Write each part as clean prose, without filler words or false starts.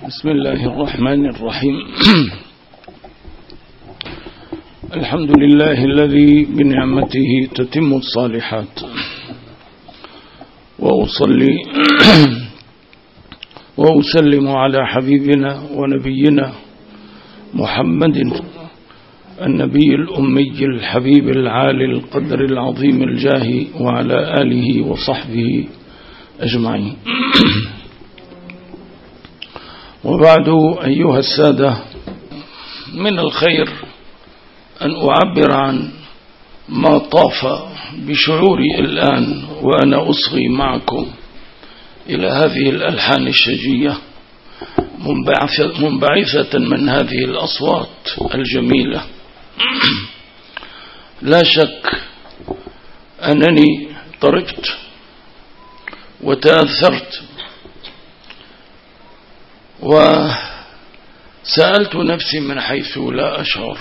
بسم الله الرحمن الرحيم. الحمد لله الذي بنعمته تتم الصالحات، وأصلي وأسلم على حبيبنا ونبينا محمد النبي الأمي الحبيب العالي القدر العظيم الجاه، وعلى آله وصحبه أجمعين. وبعد، أيها السادة، من الخير أن أعبر عن ما طاف بشعوري الآن وأنا أصغي معكم إلى هذه الألحان الشجية منبعثة من هذه الأصوات الجميلة. لا شك أنني طربت وتأثرت، وسألت نفسي من حيث لا أشعر: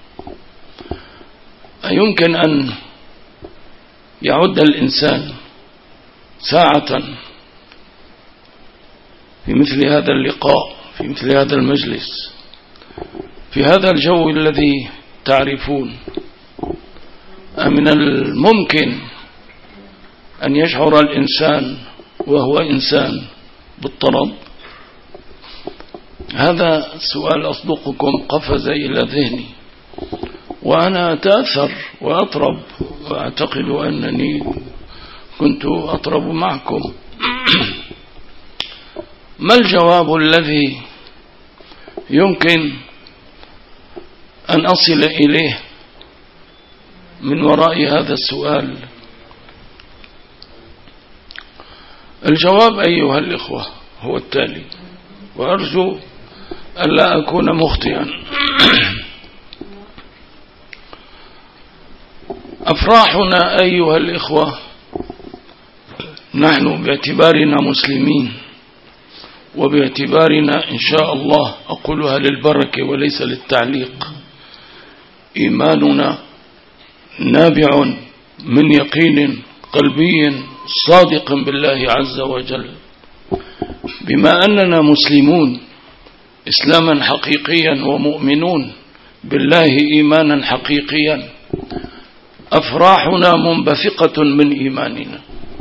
أيمكن أن يعد الإنسان ساعة في مثل هذا اللقاء، في مثل هذا المجلس، في هذا الجو الذي تعرفون؟ أمن الممكن أن يشعر الإنسان وهو إنسان بالطرب؟ هذا السؤال أصدقكم قفز إلى ذهني، وأنا أتأثر وأطرب، وأعتقد أنني كنت أطرب معكم. ما الجواب الذي يمكن أن أصل إليه من وراء هذا السؤال؟ الجواب أيها الإخوة هو التالي، وأرجو ألا أكون مخطئا. أفراحنا أيها الإخوة، نحن باعتبارنا مسلمين، وباعتبارنا إن شاء الله، أقولها للبركة وليس للتعليق، إيماننا نابع من يقين قلبي صادق بالله عز وجل. بما أننا مسلمون إسلاما حقيقيا ومؤمنون بالله إيمانا حقيقيا، أفراحنا منبثقة من إيماننا.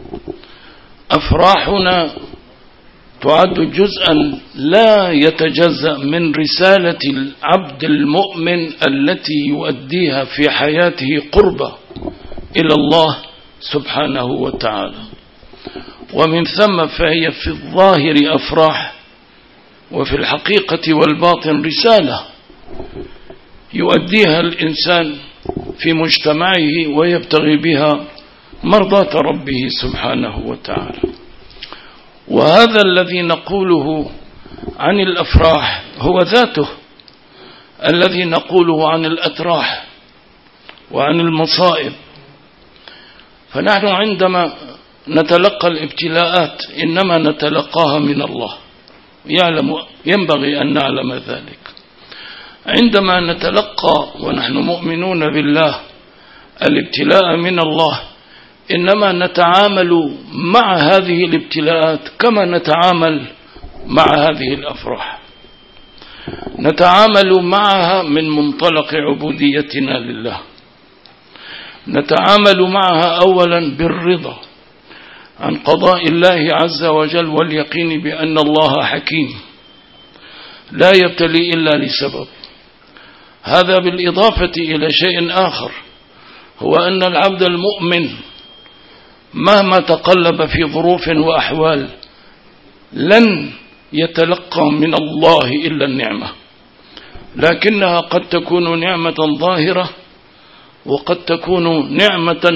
أفراحنا تعد جزءا لا يتجزأ من رسالة العبد المؤمن التي يؤديها في حياته قربة إلى الله سبحانه وتعالى، ومن ثم فهي في الظاهر أفراح، وفي الحقيقة والباطن رسالة يؤديها الإنسان في مجتمعه ويبتغي بها مرضاة ربه سبحانه وتعالى. وهذا الذي نقوله عن الأفراح هو ذاته الذي نقوله عن الأتراح وعن المصائب. فنحن عندما نتلقى الابتلاءات إنما نتلقاها من الله، ينبغي أن نعلم ذلك. عندما نتلقى ونحن مؤمنون بالله الابتلاء من الله، إنما نتعامل مع هذه الابتلاءات كما نتعامل مع هذه الأفراح، نتعامل معها من منطلق عبوديتنا لله، نتعامل معها أولا بالرضا عن قضاء الله عز وجل، واليقين بأن الله حكيم لا يبتلي إلا لسبب. هذا بالإضافة إلى شيء آخر، هو أن العبد المؤمن مهما تقلب في ظروف وأحوال لن يتلقى من الله إلا النعمة، لكنها قد تكون نعمة ظاهرة، وقد تكون نعمة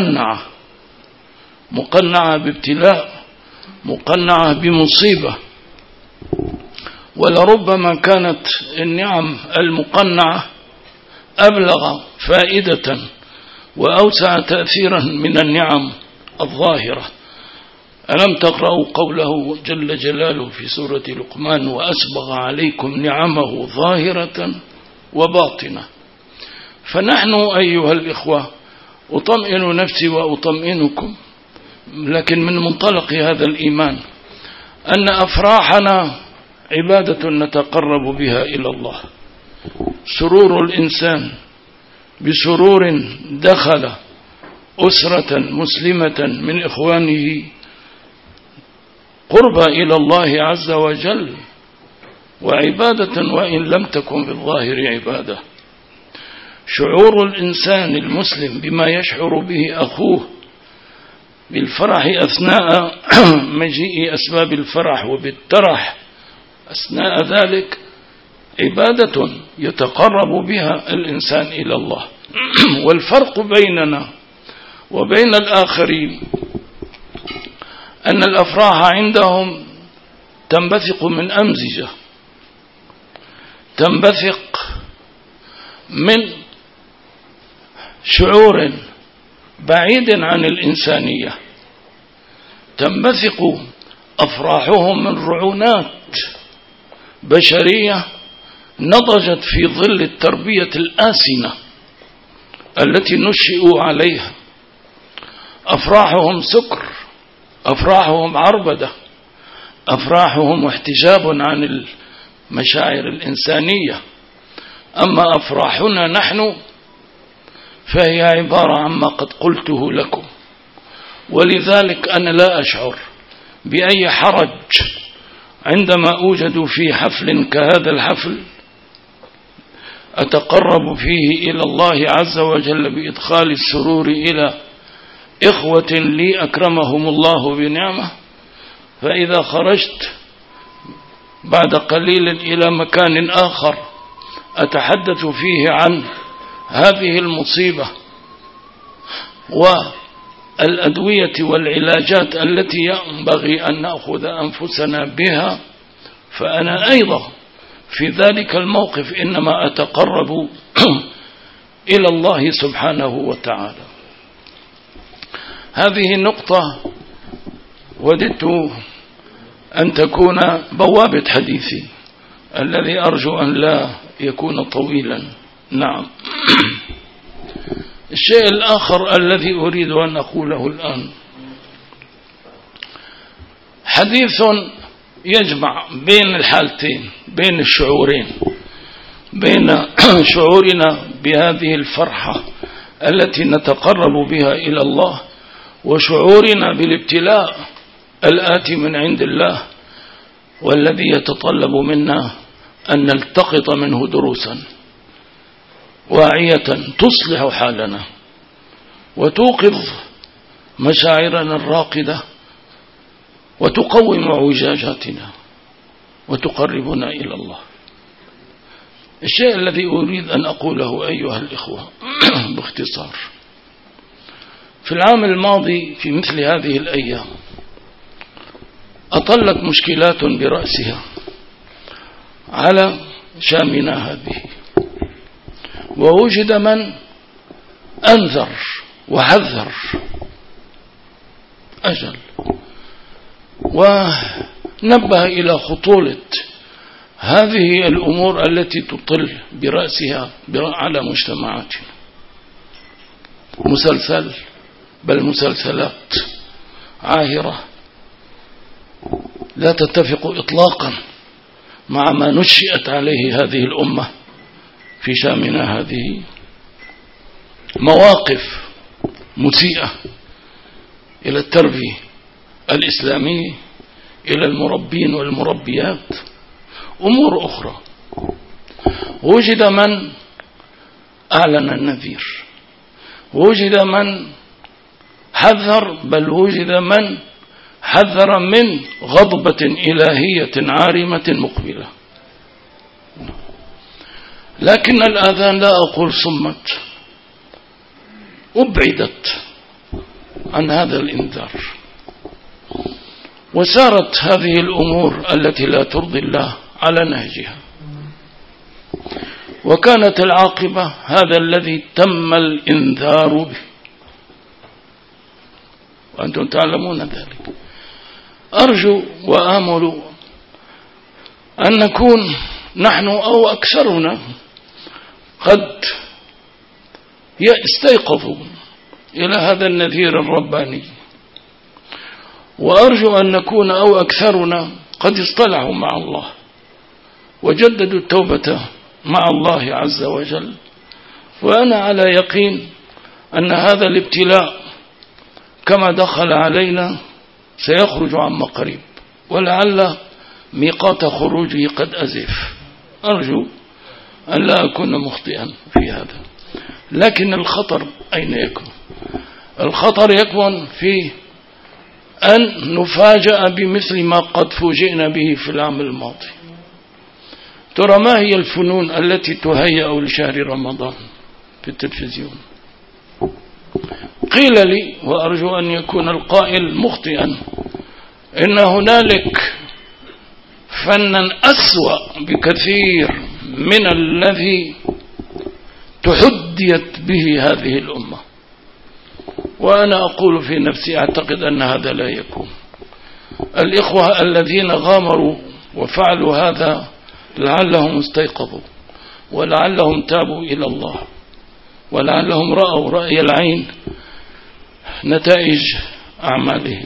مقنعة بابتلاء، مقنعة بمصيبة. ولربما كانت النعم المقنعة أبلغ فائدة وأوسع تأثيرا من النعم الظاهرة. ألم تقرأوا قوله جل جلاله في سورة لقمان: وأسبغ عليكم نعمه ظاهرة وباطنة. فنحن أيها الإخوة، أطمئن نفسي وأطمئنكم، لكن من منطلق هذا الإيمان، أن أفراحنا عبادة نتقرب بها إلى الله. سرور الإنسان بسرور دخل أسرة مسلمة من إخوانه قرب إلى الله عز وجل وعبادة وإن لم تكن بالظاهر عبادة. شعور الإنسان المسلم بما يشعر به أخوه بالفرح أثناء مجيء أسباب الفرح وبالترح أثناء ذلك عبادة يتقرب بها الإنسان إلى الله. والفرق بيننا وبين الآخرين أن الأفراح عندهم تنبثق من أمزجة، تنبثق من شعور بعيد عن الإنسانية، تنبثق أفراحهم من رعونات بشرية نضجت في ظل التربية الآسنة التي نشئوا عليها. أفراحهم سكر، أفراحهم عربدة، أفراحهم احتجاب عن المشاعر الإنسانية. أما أفراحنا نحن فهي عبارة عما قد قلته لكم. ولذلك أنا لا أشعر بأي حرج عندما أوجد في حفل كهذا الحفل أتقرب فيه إلى الله عز وجل بإدخال السرور إلى إخوة لي أكرمهم الله بنعمة، فإذا خرجت بعد قليل إلى مكان آخر أتحدث فيه عن هذه المصيبة والأدوية والعلاجات التي ينبغي أن نأخذ أنفسنا بها، فأنا أيضا في ذلك الموقف إنما أتقرب إلى الله سبحانه وتعالى. هذه النقطة وددت أن تكون بوابة حديثي الذي أرجو أن لا يكون طويلا. نعم. الشيء الآخر الذي أريد أن أقوله الآن حديث يجمع بين الحالتين، بين الشعورين، بين شعورنا بهذه الفرحة التي نتقرب بها إلى الله وشعورنا بالابتلاء الآتي من عند الله والذي يتطلب منا أن نلتقط منه دروسا واعية تصلح حالنا وتوقظ مشاعرنا الراقدة وتقوي معوجاتنا وتقربنا إلى الله. الشيء الذي أريد أن أقوله أيها الإخوة باختصار، في العام الماضي في مثل هذه الأيام أطلت مشكلات برأسها على شامنا هذه، ووجد من أنذر وحذر أجل ونبه إلى خطورة هذه الأمور التي تطل برأسها على مجتمعاتنا. مسلسل بل مسلسلات عاهرة لا تتفق إطلاقا مع ما نشئت عليه هذه الأمة في شامنا هذه. مواقف مسيئة إلى التربية الإسلامية، إلى المربين والمربيات، أمور أخرى. وجد من أعلن النذير، وجد من حذر، بل وجد من حذر من غضبة إلهية عارمة مقبلة. لكن الآذان لا أقول صمت، أبعدت عن هذا الإنذار، وسارت هذه الأمور التي لا ترضي الله على نهجها، وكانت العاقبة هذا الذي تم الإنذار به وأنتم تعلمون ذلك. أرجو وآمل أن نكون نحن أو أكثرنا قد استيقظوا إلى هذا النذير الرباني، وأرجو أن نكون أو أكثرنا قد اصطلحوا مع الله وجددوا التوبة مع الله عز وجل. وأنا على يقين أن هذا الابتلاء كما دخل علينا سيخرج عما قريب، ولعل ميقات خروجه قد أزف. أرجو أن لا أكون مخطئا في هذا. لكن الخطر أين يكون؟ الخطر يكون في أن نفاجأ بمثل ما قد فوجئنا به في العام الماضي. ترى ما هي الفنون التي تهيأ لشهر رمضان في التلفزيون؟ قيل لي، وأرجو أن يكون القائل مخطئا، إن هنالك فنا أسوأ بكثير من الذي تحديت به هذه الأمة. وأنا أقول في نفسي أعتقد أن هذا لا يكون. الإخوة الذين غامروا وفعلوا هذا لعلهم استيقظوا، ولعلهم تابوا إلى الله، ولعلهم رأوا رأي العين نتائج أعمالهم.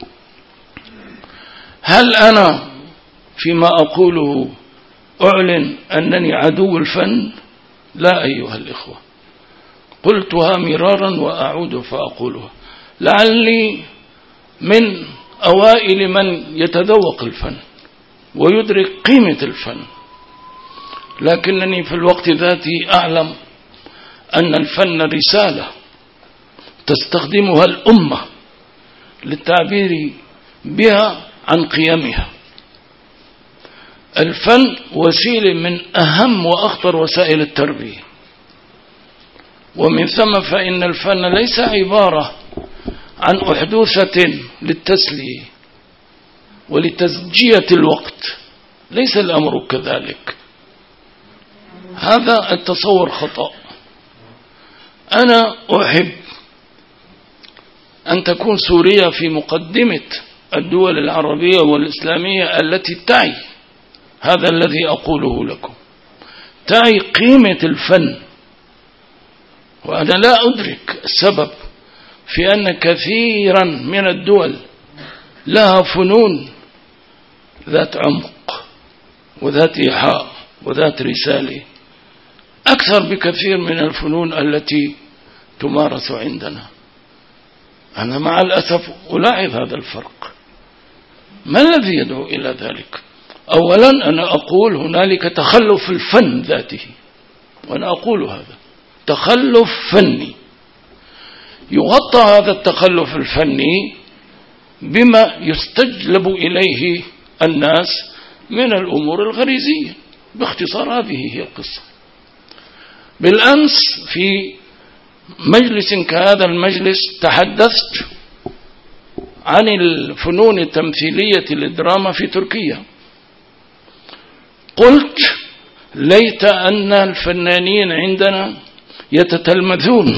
هل أنا فيما أقوله أعلن أنني عدو الفن؟ لا أيها الإخوة، قلتها مرارا وأعود فأقولها. لعلي من أوائل من يتذوق الفن ويدرك قيمة الفن، لكنني في الوقت ذاته أعلم أن الفن رسالة تستخدمها الأمة للتعبير بها عن قيمها. الفن وسيلة من أهم وأخطر وسائل التربية، ومن ثم فإن الفن ليس عبارة عن أحدوثة للتسلية ولتسجية الوقت، ليس الأمر كذلك. هذا التصور خطأ. أنا أحب أن تكون سوريا في مقدمة الدول العربية والإسلامية التي تعي هذا الذي أقوله لكم، تعي قيمة الفن. وأنا لا أدرك السبب في أن كثيرا من الدول لها فنون ذات عمق وذات إيحاء وذات رسالة أكثر بكثير من الفنون التي تمارس عندنا. أنا مع الأسف ألاحظ هذا الفرق. ما الذي يدعو إلى ذلك؟ أولا أنا أقول هنالك تخلف الفن ذاته، وأنا أقول هذا تخلف فني. يغطى هذا التخلف الفني بما يستجلب إليه الناس من الأمور الغريزية. باختصار هذه هي القصة. بالأمس في مجلس كهذا المجلس تحدثت عن الفنون التمثيلية للدراما في تركيا. قلت ليت أن الفنانين عندنا يتتلمذون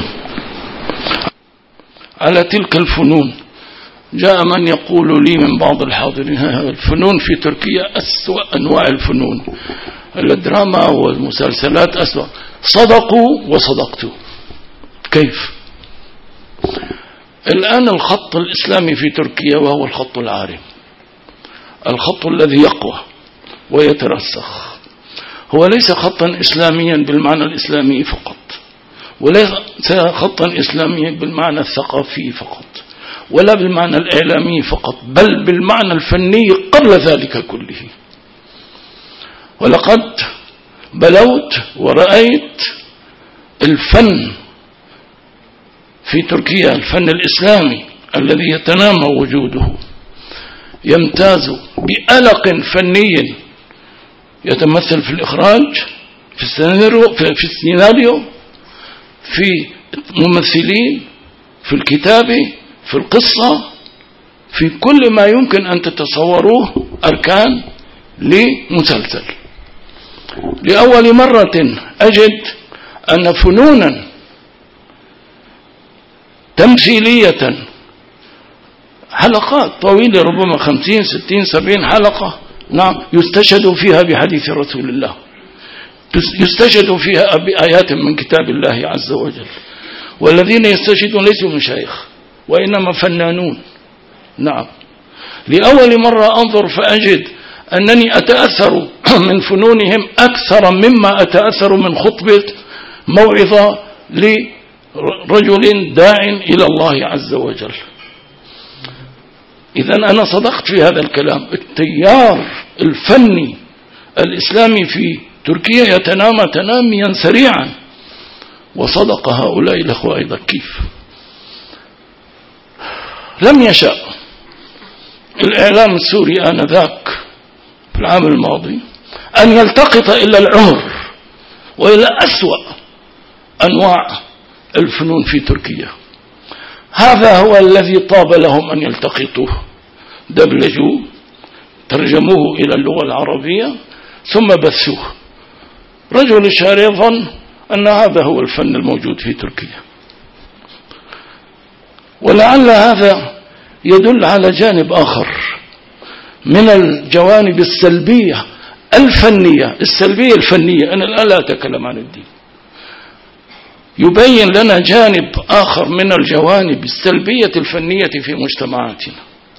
على تلك الفنون. جاء من يقول لي من بعض الحاضرين الفنون في تركيا أسوأ أنواع الفنون، الدراما والمسلسلات أسوأ. صدقوا وصدقتوا. كيف؟ الآن الخط الإسلامي في تركيا وهو الخط العارم، الخط الذي يقوى ويترسخ، هو ليس خطا إسلاميا بالمعنى الإسلامي فقط، وليس خطا إسلاميا بالمعنى الثقافي فقط، ولا بالمعنى الإعلامي فقط، بل بالمعنى الفني قبل ذلك كله. ولقد بلوت ورأيت الفن في تركيا، الفن الإسلامي الذي يتنامى وجوده، يمتاز بألق فني يتمثل في الإخراج، في السيناريو، في الممثلين، في الكتابة، في القصة، في كل ما يمكن أن تتصوروه أركان لمسلسل. لأول مرة أجد أن فنونا تمثيلية، حلقات طويلة ربما 50 60 70 حلقة، نعم، يستشهد فيها بحديث رسول الله، يستشهد فيها بآيات من كتاب الله عز وجل. والذين يستشهدون ليسوا مشايخ وإنما فنانون. نعم، لأول مرة أنظر فأجد أنني أتأثر من فنونهم أكثر مما أتأثر من خطبة موعظة لرجل داع إلى الله عز وجل. إذن أنا صدقت في هذا الكلام. التيار الفني الإسلامي في تركيا يتنامى تناميا سريعا، وصدق هؤلاء الأخوة أيضا. كيف لم يشأ الإعلام السوري آنذاك في العام الماضي أن يلتقط إلا العمر وإلى أسوأ أنواع الفنون في تركيا. هذا هو الذي طاب لهم أن يلتقطوه، دبلجوه، ترجموه إلى اللغة العربية، ثم بثوه. رجل الشارع يظن أن هذا هو الفن الموجود في تركيا، ولعل هذا يدل على جانب آخر من الجوانب السلبية الفنية. السلبية الفنية، أنا الآن لا أتكلم عن الدين، يبين لنا جانب آخر من الجوانب السلبية الفنية في مجتمعاتنا.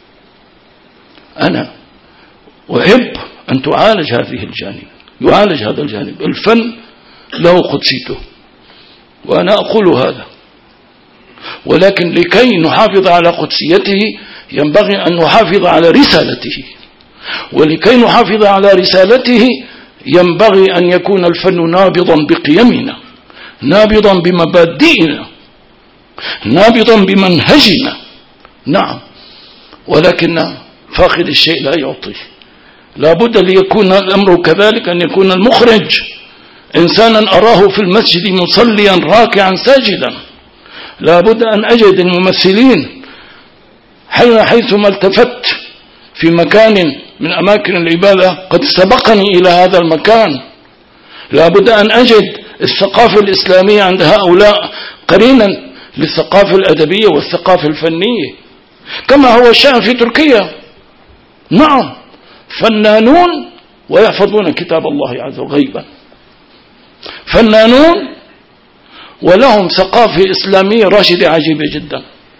أنا أحب أن تعالج هذه الجانب، يعالج هذا الجانب. الفن له قدسيته، وأنا أقول هذا، ولكن لكي نحافظ على قدسيته ينبغي أن نحافظ على رسالته، ولكي نحافظ على رسالته ينبغي أن يكون الفن نابضا بقيمنا، نابضا بمبادئنا، نابضا بمنهجنا. نعم، ولكن فاقد الشيء لا يعطيه. لا بد ليكون الأمر كذلك أن يكون المخرج إنسانا أراه في المسجد مصليا راكعا ساجدا. لا بد أن أجد الممثلين حيثما التفت في مكان من أماكن العبادة قد سبقني إلى هذا المكان. لا بد أن أجد الثقافة الإسلامية عند هؤلاء قرينا للثقافة الأدبية والثقافة الفنية، كما هو الشأن في تركيا. نعم، فنانون ويحفظون كتاب الله عز وجل غيبا، فنانون ولهم ثقافة إسلامية راشدة عجيبة جدا.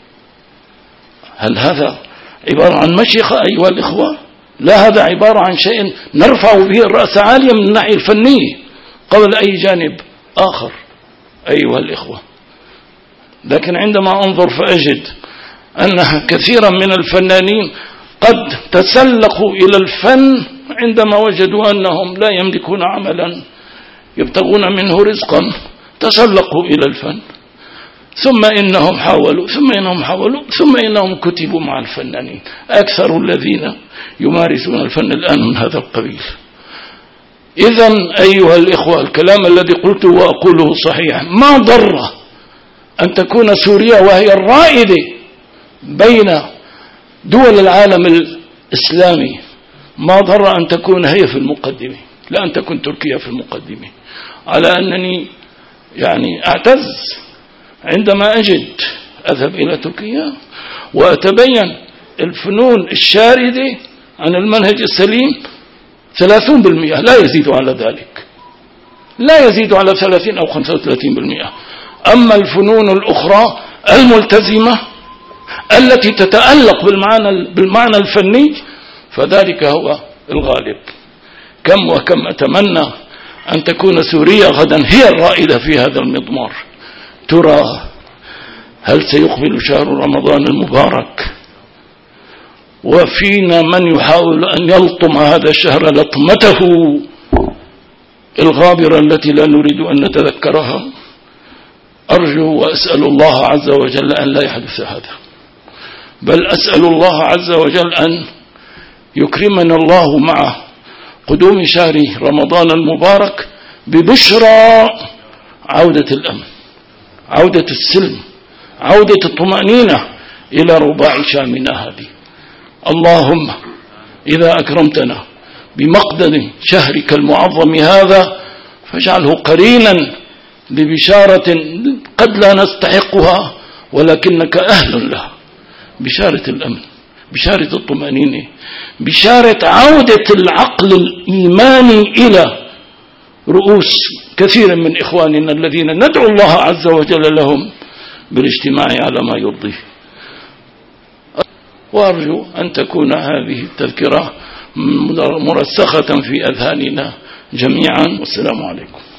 هل هذا عبارة عن مشيخة أيها الإخوة؟ لا، هذا عبارة عن شيء نرفع به الرأس عاليا من الناحية الفنية قبل أي جانب آخر أيها الإخوة. لكن عندما أنظر فأجد أن كثيرا من الفنانين قد تسلقوا إلى الفن عندما وجدوا أنهم لا يملكون عملا يبتغون منه رزقا، تسلقوا إلى الفن، ثم إنهم حاولوا ثم إنهم كتبوا مع الفنانين. أكثر الذين يمارسون الفن الآن من هذا القبيل. إذن أيها الإخوة، الكلام الذي قلته وأقوله صحيح. ما ضر أن تكون سوريا وهي الرائدة بين دول العالم الإسلامي، ما ضر أن تكون هي في المقدمة، لا أن تكون تركيا في المقدمة. على أنني أعتز عندما أذهب إلى تركيا وأتبين الفنون الشاردة عن المنهج السليم 30%، لا يزيد على ذلك، لا يزيد على 30 أو 35%. أما الفنون الأخرى الملتزمة التي تتألق بالمعنى الفني فذلك هو الغالب. كم وكم أتمنى أن تكون سوريا غدا هي الرائدة في هذا المضمار. ترى هل سيقبل شهر رمضان المبارك وفينا من يحاول أن يلطم هذا الشهر لطمته الغابرة التي لا نريد أن نتذكرها؟ أرجو وأسأل الله عز وجل أن لا يحدث هذا، بل أسأل الله عز وجل أن يكرمنا الله مع قدوم شهر رمضان المبارك ببشرى عودة الأمن، عودة السلم، عودة الطمأنينة إلى رباع شامنا هذه. اللهم إذا أكرمتنا بمقدم شهرك المعظم هذا فاجعله قرينا ببشارة قد لا نستحقها ولكنك أهل لها، بشارة الأمن، بشارة الطمأنينة، بشارة عودة العقل الإيماني إلى رؤوس كثير من إخواننا الذين ندعو الله عز وجل لهم بالاجتماع على ما يرضيه. وأرجو أن تكون هذه التذكرة مرسخة في أذهاننا جميعا. والسلام عليكم.